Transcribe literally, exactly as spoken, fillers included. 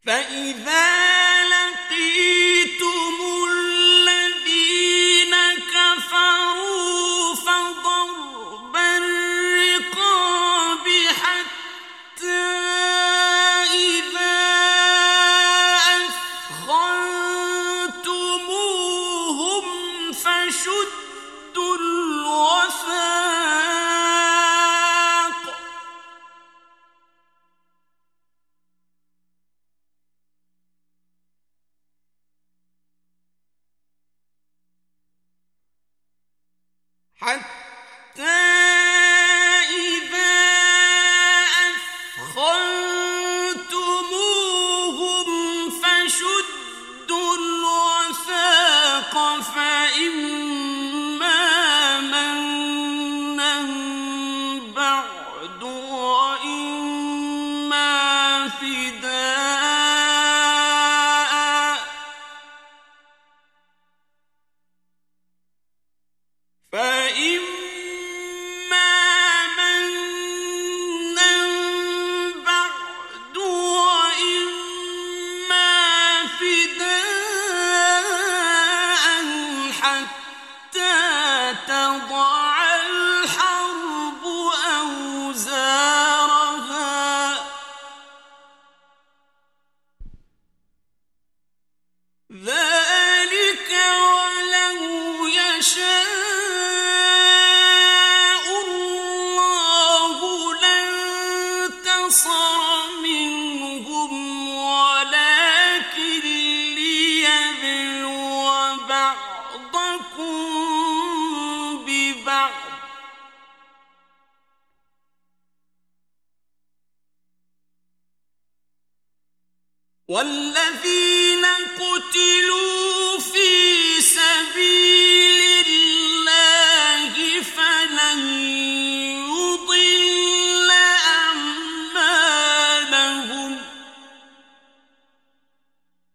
فإذا لقيتم الذين كفروا فضرب الرقاب حتى إذا أثخنتموهم فشدوا الوثاق حتى إذا أثخنتموهم فشدوا الوثاق فإما منا بعد وإما فداء فإما منا بعد وإما فداء حتى تضع الحرب أوزارها ذلك ولو يشاء الله لانتصر منهم ولكن ليبلو بعضكم ببعض والذين